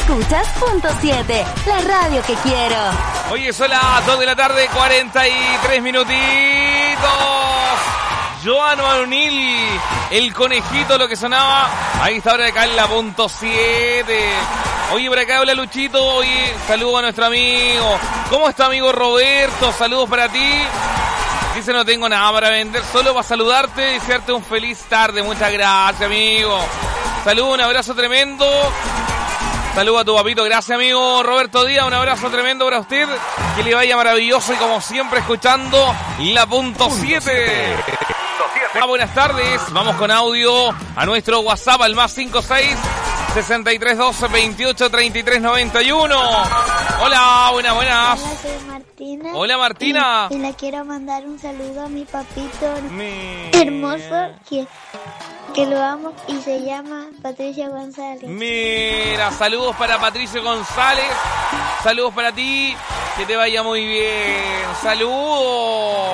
Escuchas Punto 7, la radio que quiero. Oye, son las 2 de la tarde, 43 minutitos. Joan O'Neill, el conejito, lo que sonaba. Ahí está ahora acá en la Punto 7. Oye, por acá habla Luchito. Oye, saludos a nuestro amigo. ¿Cómo está, amigo Roberto? Saludos para ti. Dice, no tengo nada para vender, solo para saludarte y desearte un feliz tarde. Muchas gracias, amigo. Saludos, un abrazo tremendo. Saludos a tu papito. Gracias, amigo Roberto Díaz. Un abrazo tremendo para usted. Que le vaya maravilloso y como siempre escuchando la Punto 7. Hola, buenas tardes. Vamos con audio a nuestro WhatsApp al más 56 63 12 28 33 91. Hola, buenas. Hola, soy Martina. Hola, Martina. Y le quiero mandar un saludo a mi papito hermoso que lo amo y se llama Patricia González. Mira, saludos para Patricio González. Saludos para ti. Que te vaya muy bien. Saludos.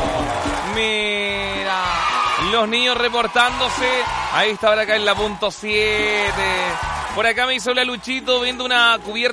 Mira, los niños reportándose. Ahí está ahora acá en la Punto 7. Por acá me hizo la Luchito viendo una cubierta